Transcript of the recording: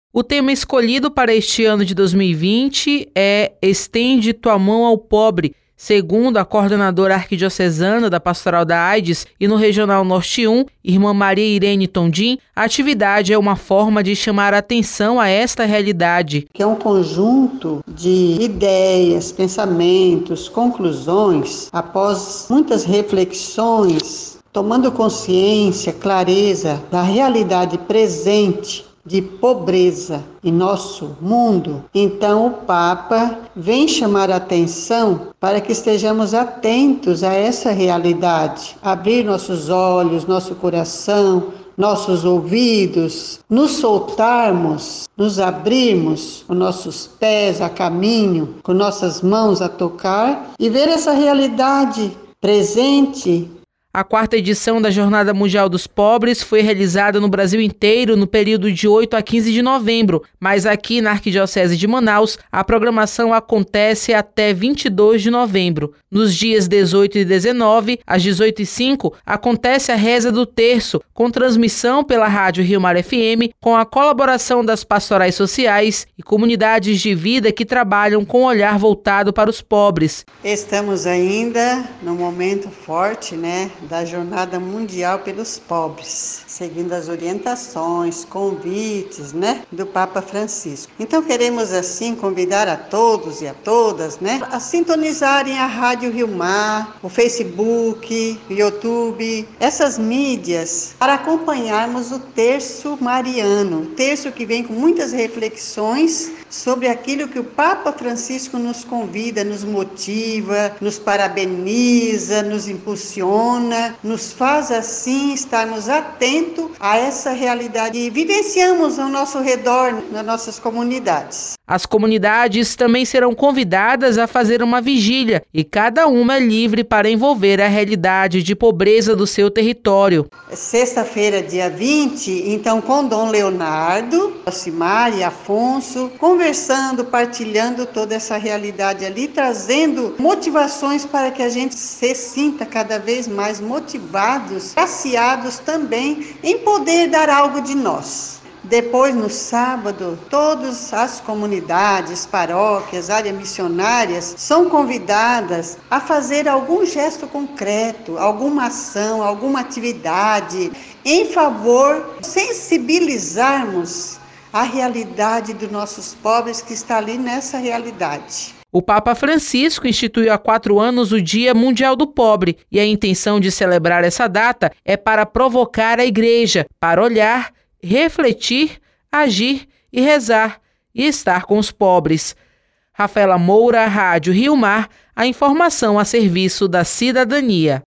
O tema escolhido para este ano de 2020 é Estende tua mão ao pobre. Segundo a coordenadora arquidiocesana da Pastoral da AIDS e no Regional Norte 1, irmã Maria Irene Tondim, a atividade é uma forma de chamar a atenção a esta realidade. Que é um conjunto de ideias, pensamentos, conclusões, após muitas reflexões, tomando consciência, clareza da realidade presente de pobreza em nosso mundo. Então o Papa vem chamar a atenção para que estejamos atentos a essa realidade, abrir nossos olhos, nosso coração, nossos ouvidos, nos soltarmos, nos abrirmos com nossos pés a caminho, com nossas mãos a tocar e ver essa realidade presente. A 4ª edição da Jornada Mundial dos Pobres foi realizada no Brasil inteiro no período de 8 a 15 de novembro, mas aqui na Arquidiocese de Manaus, a programação acontece até 22 de novembro. Nos dias 18 e 19, às 18h05, acontece a Reza do Terço, com transmissão pela Rádio Rio Mar FM, com a colaboração das pastorais sociais e comunidades de vida que trabalham com olhar voltado para os pobres. Estamos ainda no momento forte, da Jornada Mundial pelos Pobres, seguindo as orientações, convites, do Papa Francisco. Então queremos assim convidar a todos e a todas, a sintonizarem a Rádio Rio Mar, o Facebook, o YouTube, essas mídias, para acompanharmos o Terço Mariano, o terço que vem com muitas reflexões sobre aquilo que o Papa Francisco nos convida, nos motiva, nos parabeniza, nos impulsiona, nos faz assim estarmos atentos a essa realidade e vivenciamos ao nosso redor, nas nossas comunidades. As comunidades também serão convidadas a fazer uma vigília e cada uma é livre para envolver a realidade de pobreza do seu território. Sexta-feira, dia 20, então com Dom Leonardo, Alcimar e Afonso, conversando, partilhando toda essa realidade ali, trazendo motivações para que a gente se sinta cada vez mais motivados, saciados também em poder dar algo de nós. Depois, no sábado, todas as comunidades, paróquias, áreas missionárias são convidadas a fazer algum gesto concreto, alguma ação, alguma atividade em favor de sensibilizarmos a realidade dos nossos pobres que está ali nessa realidade. O Papa Francisco instituiu há 4 anos o Dia Mundial do Pobre e a intenção de celebrar essa data é para provocar a Igreja, para olhar, refletir, agir e rezar e estar com os pobres. Rafaela Moura, Rádio Rio Mar, a informação a serviço da cidadania.